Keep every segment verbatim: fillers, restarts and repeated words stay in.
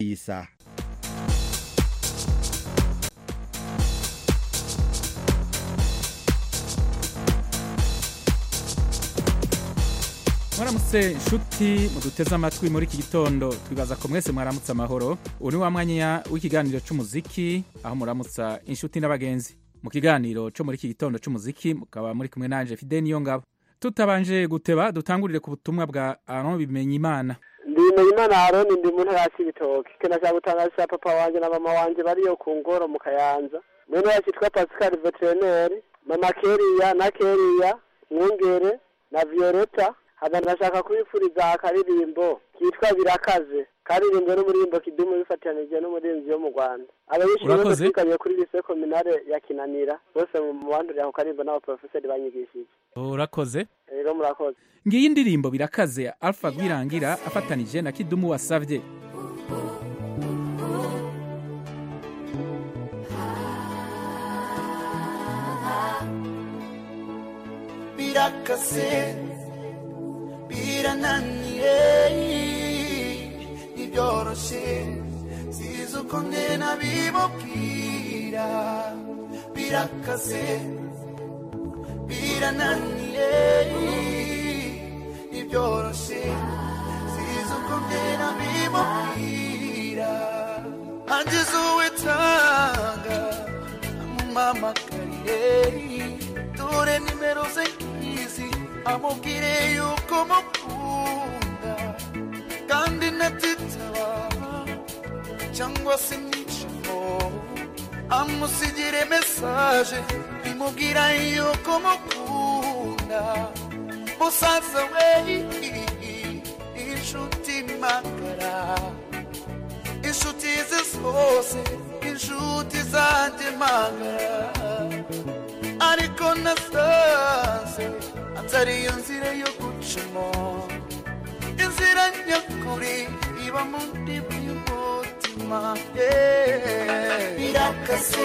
Isa Mwaramutse inshuti muduteze amatwi muri iki gitondo twibaza ko mwese mwaramutse amahoro uri wa mwanya w'ikiganiro cy'umuziki aho muramutsa inshuti n'abagenzi mu kiganiro cyo muri iki gitondo cy'umuziki mukaba muri kumwe nanje Fidel Niyongabo tutabanje guteba dutangurire ku butumwa bwa Aaron Bimenyimana Bimenyimana Aaron ndi mu ntara y'Ibitoke kena cya gutangaza papa wanje na mama wanje bariyo ku ngoro mu Kayanza mwene wacitwa Pascal Veterinary mama Keria na Keria Mwungere na Violeta haba ndashaka kubifuriza akaririmbo kitwa Birakaze karirimbo n'umurimbo kidumu bifatanije n'umurinzi wo mu Rwanda abanyeshuri twikanye kuri lycée communale ya Kinanira bose mu bandurira ku karimbo n'aba professeur banyigishije urakoze rero murakoze ngiyi indirimbo Birakaze ya Alpha Gwirangira afatanije na Kidumu wasavye Birakaze birananiye ibyoroshe sizukonde nabibokira Birakaze birananiye ibyoroshe sizukonde nabibokira angize uwitanga mama kariye dore nimero ze izi amubwire yuko mukunda kandi natitaba cyangwa se nicamo amusigire message imubwira yuko mukunda musaza we inshuti magara inshuti zose inshuti zanje magara ariko nasanze atari inzira yo gucamo inzira nyakuri iba mu ndiba y'umutima Birakaze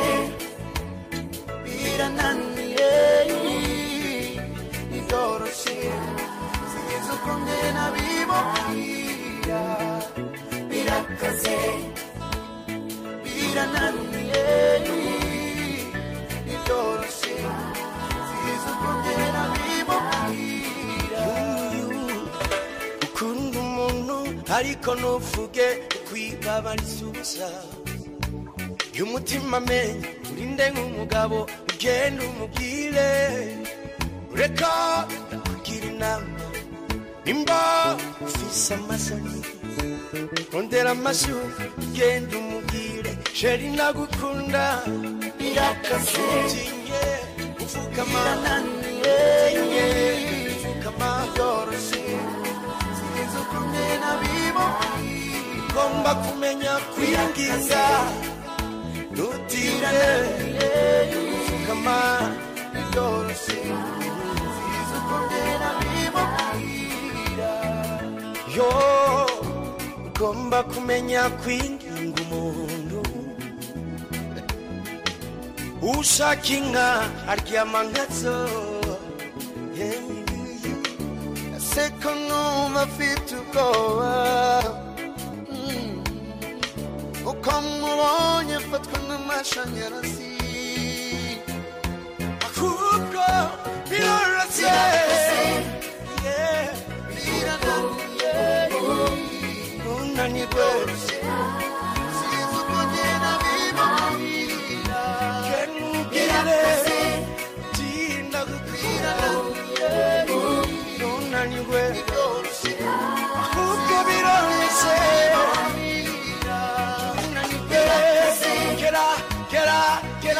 birananiye idoroshe sizukonde nabibokira Birakaze birananiye idoroshe sizukonde nabibokira ukunda umuntu ariko nuvuge kwibabariza y'umutima menye urinde nk'umugabo ugenda umubwire reka kugira inama nimba ufise amasoni rondera amashu ugenda umubwire sheri nagukunda Birakaze ufukama naniye ufukama yoroshe sizukonde nabibokira ngomba kumenya kwingiza nutire ufukama yoroshe sizukonde nabibokira yo ngomba kumenya kwinginga umuntu ushaka inka aryama nkazo seko numva afite ubwoba uko mubonye fatwa n'amashanyarazi ahubwo biroroshye birananiye unanirwe sizukonde nabibokira Birakaze tinda gukira unanirwe ahubwo biroroshye unanirwe gera gera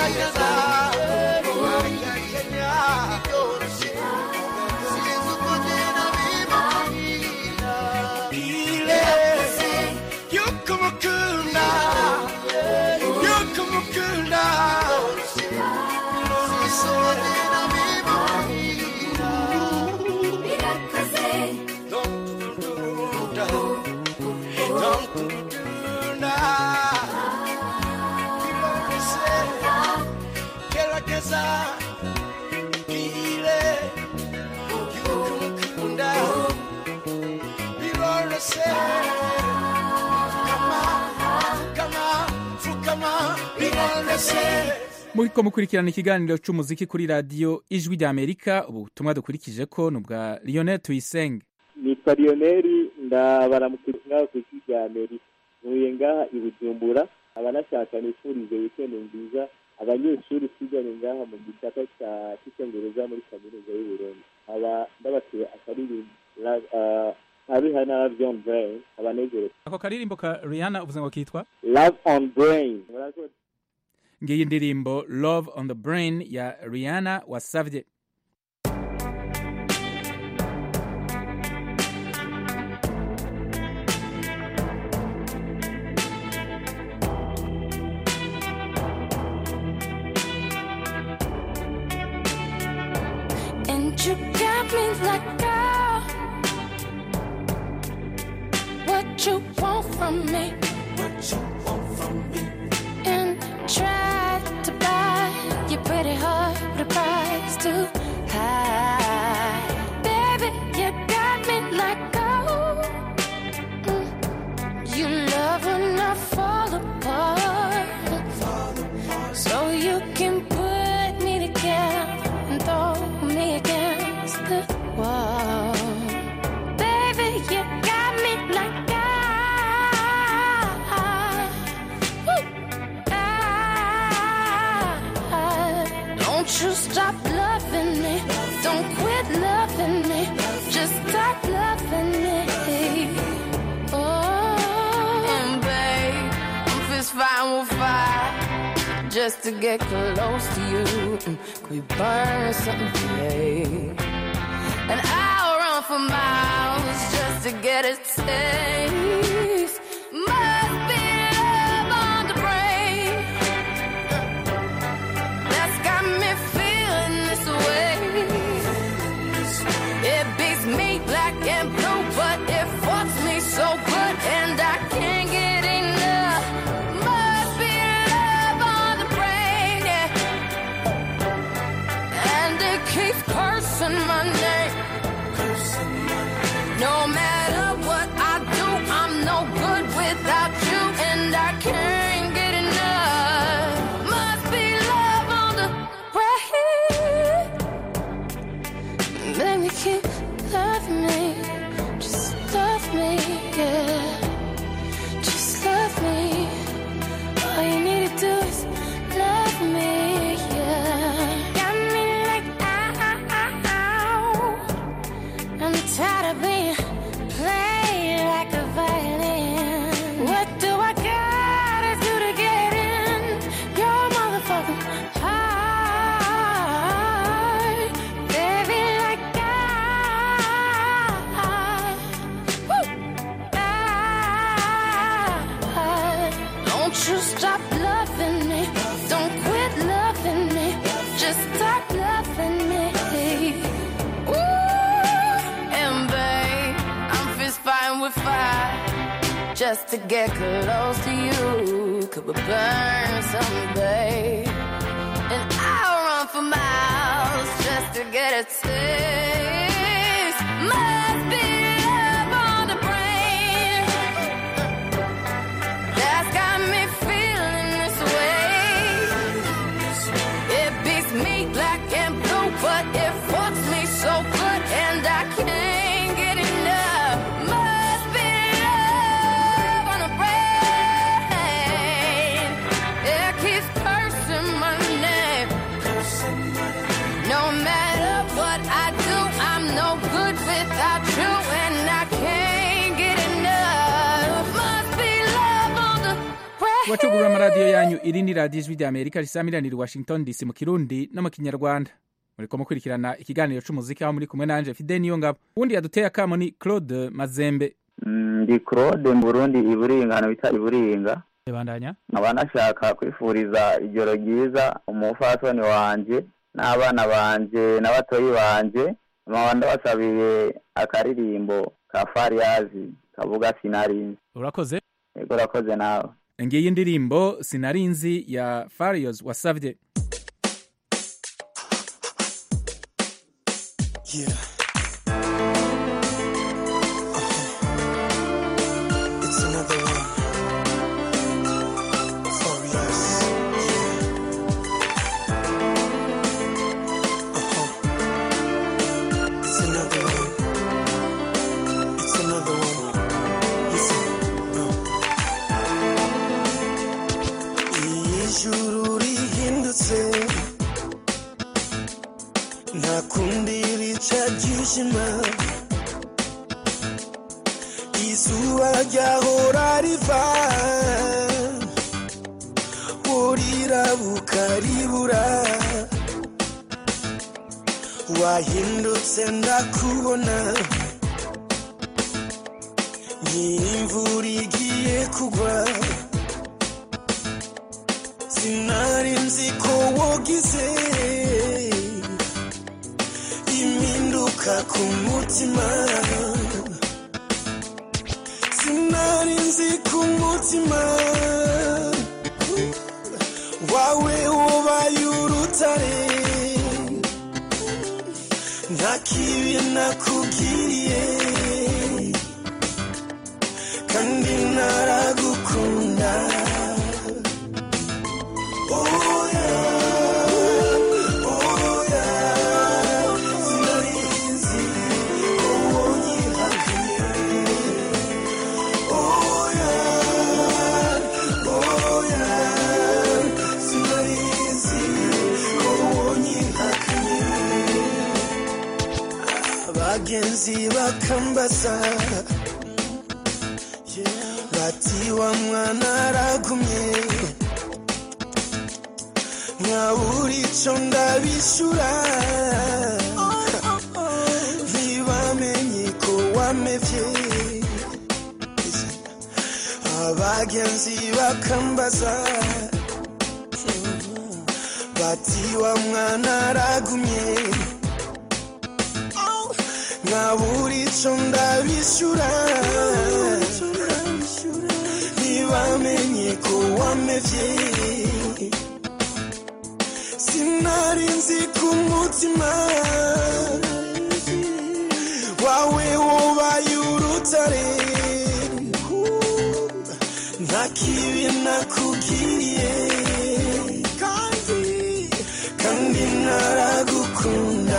Muriko mukurikirana ikiganiro c'umuziki kuri radio Ijwi ry'Amerika. Ubutumwa dukurikije ko nubwa Lionel Tuyisenge. Nitwa Lionel ndabaramukira ku Ijwi ry'Amerika. Ntuye ngaha i Bujumbura, abanashaka nifurize weekend nziza abanyeshuri twiganye ngaha mu gisata cya cy'Icyongereza muri kaminuza y'u Burundi. Aba ndabatuye akaririmbo Rihanna Love on Brain abanezero. Ako karirimbo ka Rihanna uvuze ngo kitwa Love on Brain. Ngiyi ndirimbo Love on the Brain ya Rihanna wasavye. And you got me like girl, what you want from me, what you want from me, and try to buy your pretty heart with a price too high. Baby, you got me like gold. Mm. You love when I fall apart, so you can put me together and throw me against the wall. Baby, you got me like I, woo, I, don't you stop loving me, don't quit loving me, just stop loving me. Oh, and babe, I'm fist fighting with fire just to get close to you. Could we burn something today? And I'll run for miles just to get a taste. Must be love on the brain that's got me feeling this way. It beats me black and blue, but it fucks me so good, and I can't get enough. Must be love on the brain, yeah. And it keeps cursing my name. No matter what I do, I'm no good without you, and I can't get enough. Must be love on the brain. Let me keep loving me, just love me, yeah. Just love me. All you need to do is love me, yeah. Got me like ow. I'm tired of being played like a violin. What do I gotta do to get in your motherfucking heart? Baby, like I, woo, I, don't you stop loving me, don't quit loving me, just stop loving me. With fire just to get close to you. Could we burn some, babe? And I'll run for miles just to get a taste. Must be love on the brain that's got me feeling this way. It beats me black and blue, but it fucks me so good, and I can't get enough. No matter what I do, I'm no good without you, and I can't get enough. Must be love on the brain. Wachugura amaradiyo yanyu iri ni radiyo Ijwi ry'Amerika risamiranira i Washington D C mu Kirundi no mu Kinyarwanda. Muriko mukurikirana ikiganiro c'umuziki aho muri kumwe nanje Fidel Niyongabo. Undi yaduteye akamo ni Claude Mazembe. Ndi Claude mu Burundi Iburinga no bita Iburinga. Bandanya abanashaka kwifuriza ijoro ryiza umufasoni wanje n'abana banje n'abatoyi banje amabanda basabiye akaririmbo ka Fariyazi kavuga Sinarinzi. Urakoze? Ego urakoze nawe. Ngiye indirimbo Sinarinzi ya Fariyazi wasavye. Yeah. It's another one. Fariyazi. Yeah. mutima izuba ryahora riva burira bukaribura wahindutse ndakubona nk'imvura igiye kugwa sinari nzi ko wogize impinduka ku mutima sinari nzi ku mutima wawe ubaye urutare nta kibi nakugiriye kandi naragukunda oh yeah, oh yeah, sinarizi uwo nyihakanye oh yeah, oh yeah, sinarizi uwo nyihakanye abagenzi bakambaza bati wa mwana aragumye nkabura ico ndabishura ntibamenye ko wamevye abagenzi bakambaza bati wa mwana aragumye nkabura ico ndabishura ntibamenye ko wamevye sinari nzi ku mutima wawe wobaye urutare nta kibi nakugiriye kandi kandi naragukunda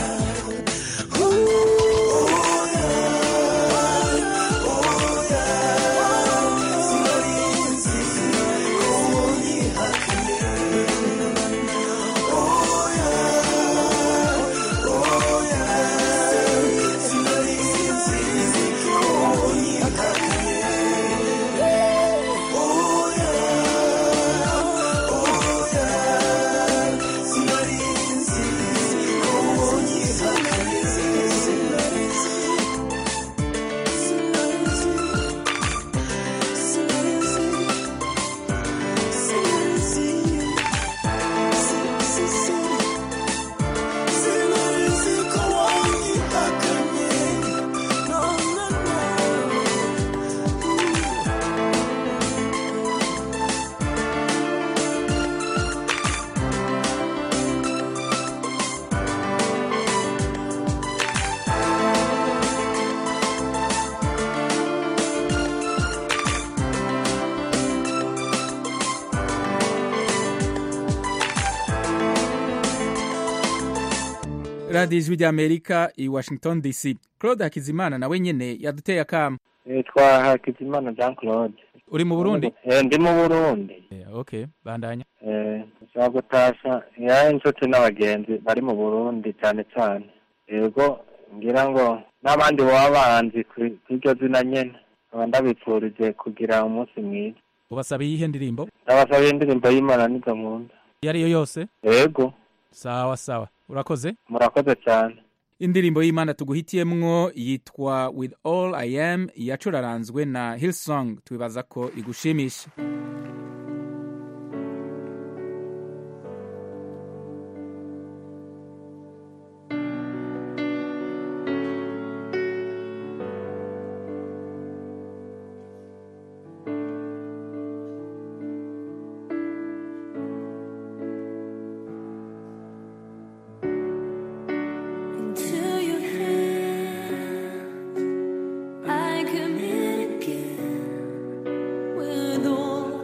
radiyo ijwi ry'amerika i washington dc. Claude Hakizimana nawe nyene yaduteye akamo. Nitwa Hakizimana Jean Claude. Uri mu Burundi? Eh, ndi mu Burundi. Eh, okay, bandanya. Eh, nshaka gutasha ya inshuti n'abagenzi bari mu Burundi cyane cyane. Yego ngira ngo n'abandi wabanzi kw'iryo zina nyene. Abandabipfurije kugira umunsi mwiza. Ubasabiye ihe ndirimbo? Ndabasabiye indirimbo y'Imana nizo nkunda. Yari yo yose? Yego. Sawa sawa. Urakoze? Murakoze cyane. Indirimbo y'Imana tuguhitiyemwo yitwa With All I Am yacuraranzwe na Hillsong, twibaza ko igushimisha. I commit again with all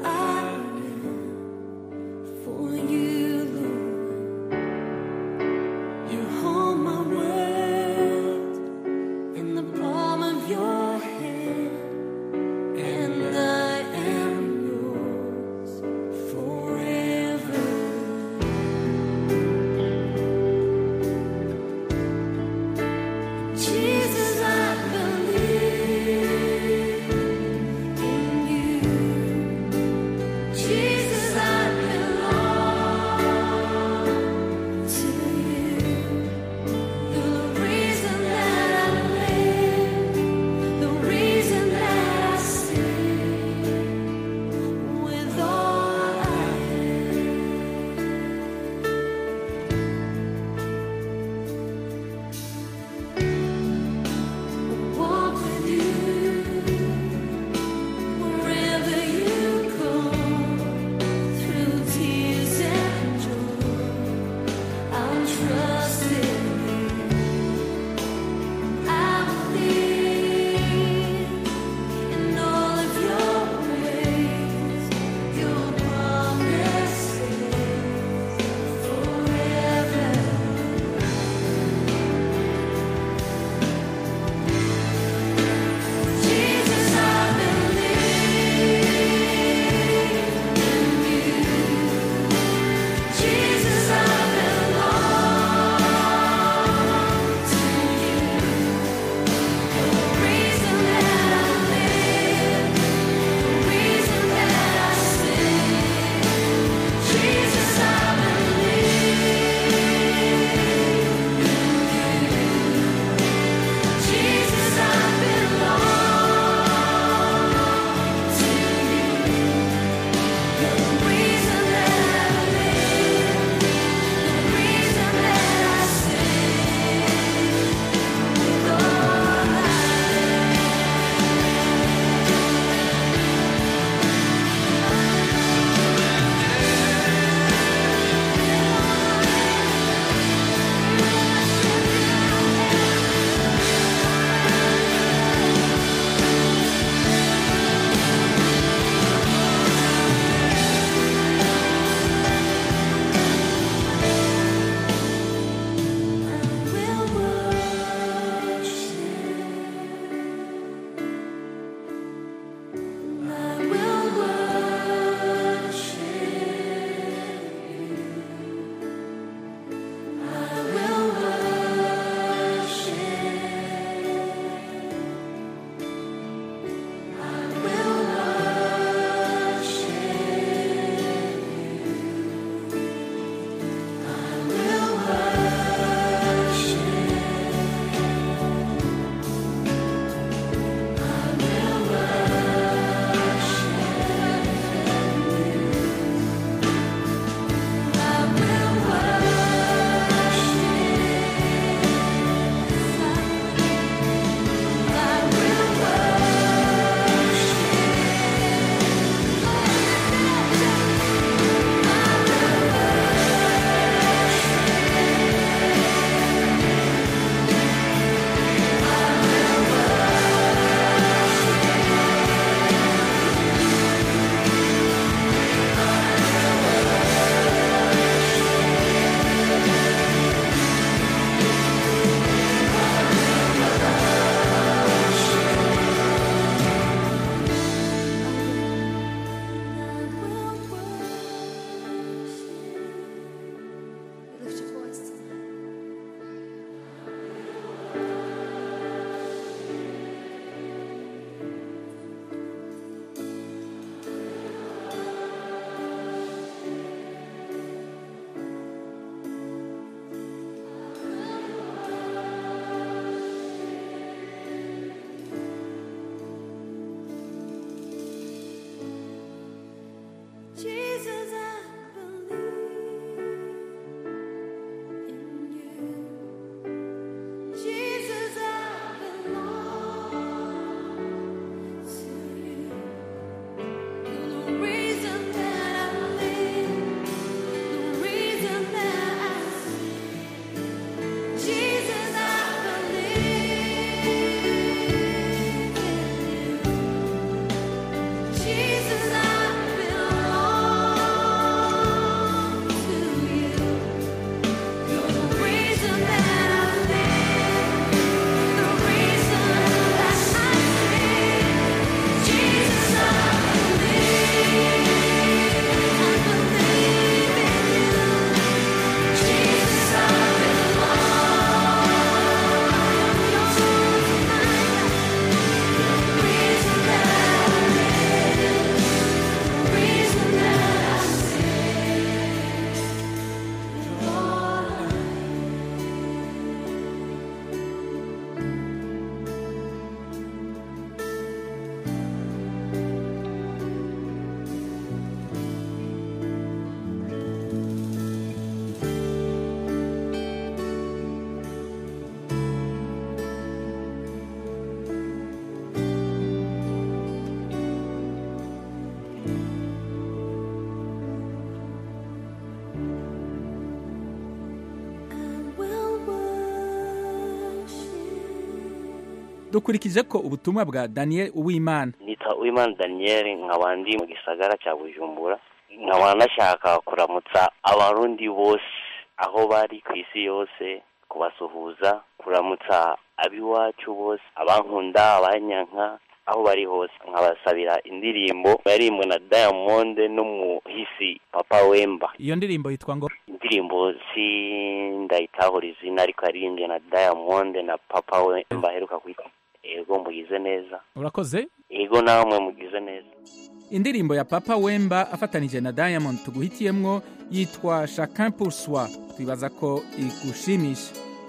dukurikije ko ubutumwa bwa Daniel Uwimana. Nita Uwimana Daniel nkabandi mu gisagara cya Bujumbura, nkaba nashaka kuramutsa abarundi bose aho bari ku isi yose, kubasuhuza, kuramutsa abiwacu bose, abankunda, abanyanka aho bari hose, nkabasabira indirimbo yarimbwe na Diamond n'umuhisi Papa Wemba. Iyo ndirimbo yitwa ngo? Indirimbo si ndayitahura izina ariko yaririmbwe na Diamond na Papa Wemba heruka kwita. Ego mugize neza. Urakoze? Ego namwe mugize neza. Indirimbo ya Papa Wemba afatanije na Diamond tuguhitiyemwo yitwa Chacun pour soi. Twibaza ko igushimisha.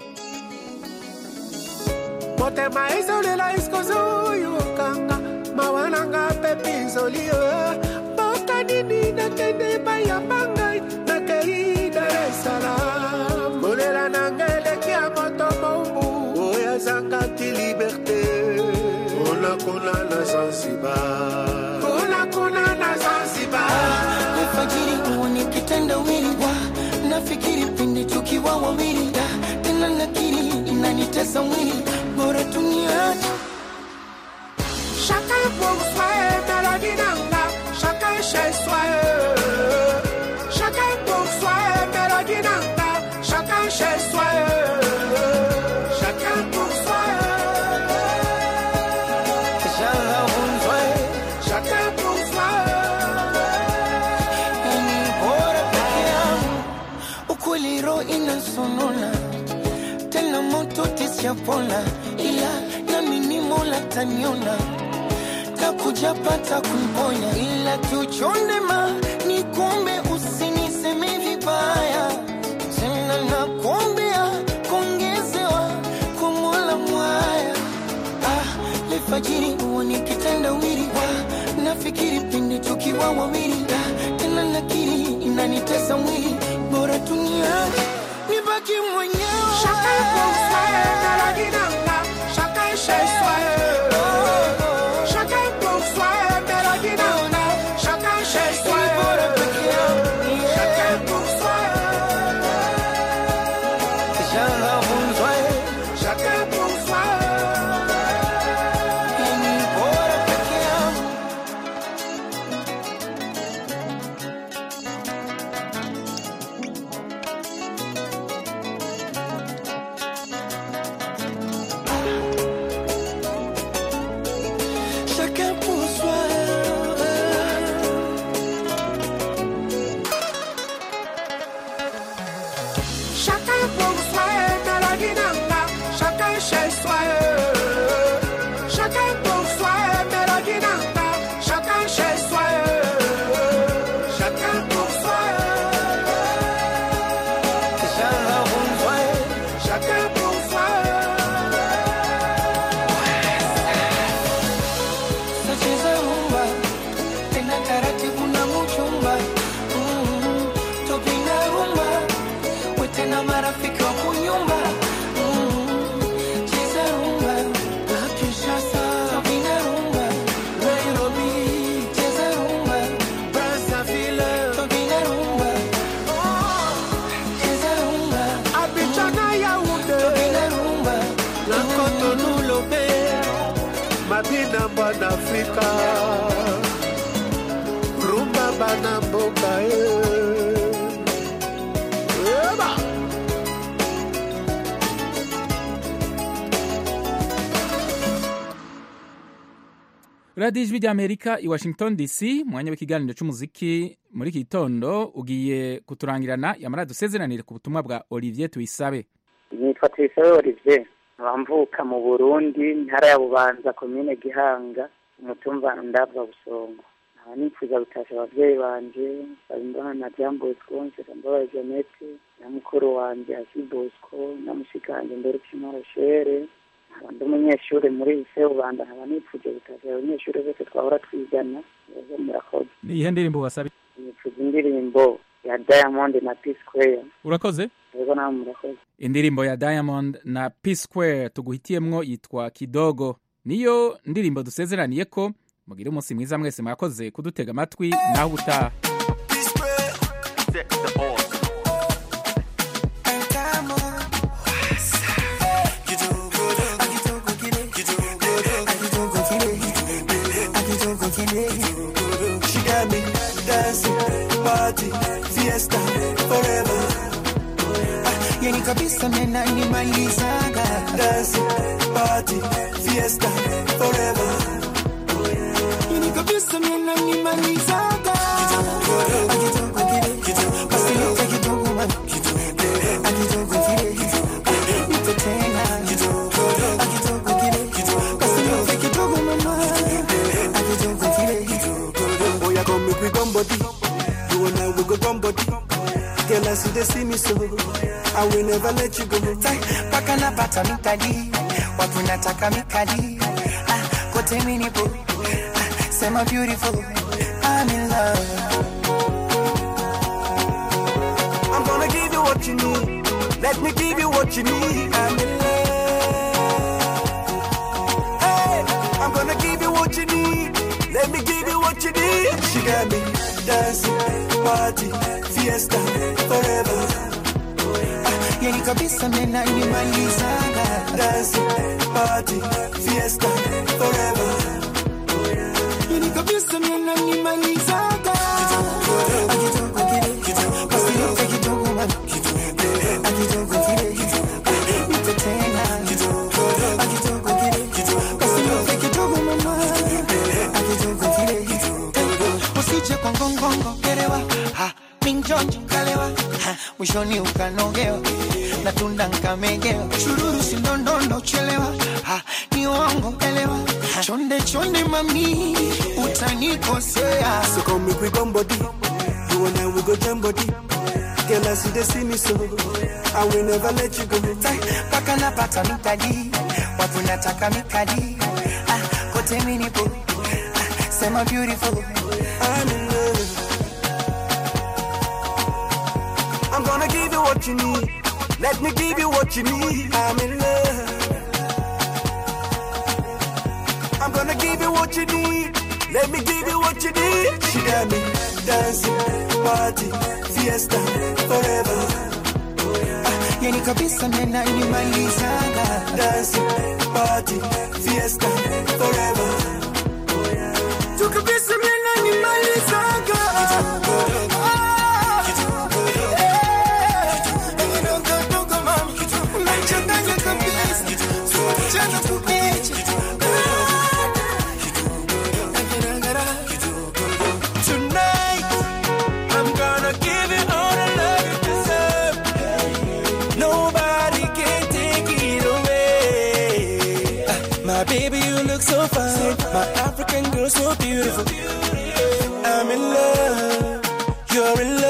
Motema izolela iskozuyu kanga mawananga pepizolio Bota nini na kende baya bangai na kei Dar es Salaam Molela nangele kia moto maumbu Oya zangati liberté Kona kona na Zanzibar Kona kona na Zanzibar Nifajiri uone kitenda wili wa Nafikiri pindi tukiwa wawili Tena nakiri inanitesa mwili Bora tuniache Chacun pour soi, mélodie nanga Chacun chez soi Chacun pour soi, mélodie nanga Chacun chez soi Chacun pour soi Chacun pour soi Ini bora peke yangu Ukweli roho inasonona Tena moto tisiapona Ila nami ni Mola taniona Takuja pata kumponya Ila tuchonde ma ni kumbe usiniseme vibaya Tena na kuombea kuongezewa kwa Mola mwaya Ah, lefajiri uone kitanda wili wa Nafikiri pindi tukiwa wawili Tena nakiri inanitesa mwili Bora tuniache nibaki mwenyewe Chacun pour soi, mélodie nanga Chacun chez soi Chacun pour soi, mélodie nanga Chacun chez soi Chacun pour soi Chacun pour soi Africa. Rumba banamboka eh. Eba. radiyo ijwi ry'amerika i washington dc mwanya w'ikiganiro cy'umuziki muri iki gitondo ugiye kuturangirana yamara dusezeranire ku butumwa bwa Olivier Tuyisabe. Nitwa Tuyisabe Olivier, bamvuka mu Burundi, ntara ya Bubanza, komine Gihanga, umutumba ndava Busongo. Aba nifuza gutasha abavyeyi banje, Sabimbana na Jean Bosco, Nsabambabaye Jeannette, na mukuru wanje Asi Bosco, na mushikanje Mbere Kimaro Shere. Ndi umunyeshuri muri Lycée Bubanza, aba nifuje gutasha abanyeshuri bose twahora twigana. Yego murakoze. Ni ihe ndirimbo wasabi? Nifuza indirimbo ya Diamond na P Square. Urakoze? Yego namwe murakoze. Indirimbo ya Diamond na P Square tuguhitiyemwo yitwa Kidogo. Niyo ndirimbo dusezeraniye ko mugire umunsi mwiza mwese mwakoze kudutega amatwi naho utaha. She got me dancing, party, fiesta, forever. Yani kabisa mena nimalizaga. Dancing, party, fiesta, forever. Yani kabisa mena nimalizaga. Akitoka kile, basi leta kidogo man. Akitoka kile, nito tena. Akitoka kile, basi leta kidogo mama. Akitoka kile, oh ya come we go body. You and I we go body. Girl, I see they see me so I will never let you go. Paka na pata mikadi, watu nataka mikadi. Ah, kote mini po, ah, sema beautiful, I'm in love. I'm gonna give you what you need. Let me give you what you need. I'm in love. Hey, I'm gonna give you what you need. Let me give you what you need. She got me dancing, party, fiesta, forever. Ah, yani kabisa mena nimalizaga. Dancing, party, fiesta, forever. Yani kabisa mena nimalizaga. Akitoka kile, basi leta kidogo man. Akitoka kile, nito tena. Akitoka kile, basi leta kidogo mama. Akitoka kile, usije kwa ngongongo kerewa. Ha, minjonjo kalewa. Ha, mwishoni ukanogewa. Na tunda nkamegewa. Chururu sindondondo chelewa. Ha, ni uongo elewa. Ha, chonde chonde mami, utanikosea. So come make we go body. You and I we go jam body. Girl, I see they see me so I will never let you go. Paka na pata mikadi, watu nataka mikadi. Ah, kote mini po, ah, sema beautiful, I'm in love. I'm gonna give you what you need. Let me give you what you need. I'm in love. I'm gonna give you what you need. Let me give you what you need. She got me dancing, party, fiesta, forever. Ah, yani kabisa mena nimalizaga. Dancing, party, fiesta, forever. Tu kabisa mena nimalizaga. Tonight, I'm gonna give you all the love you deserve. Nobody can take it away. Uh, my baby, you look so fine. My African girl, so beautiful. I'm in love. You're in love.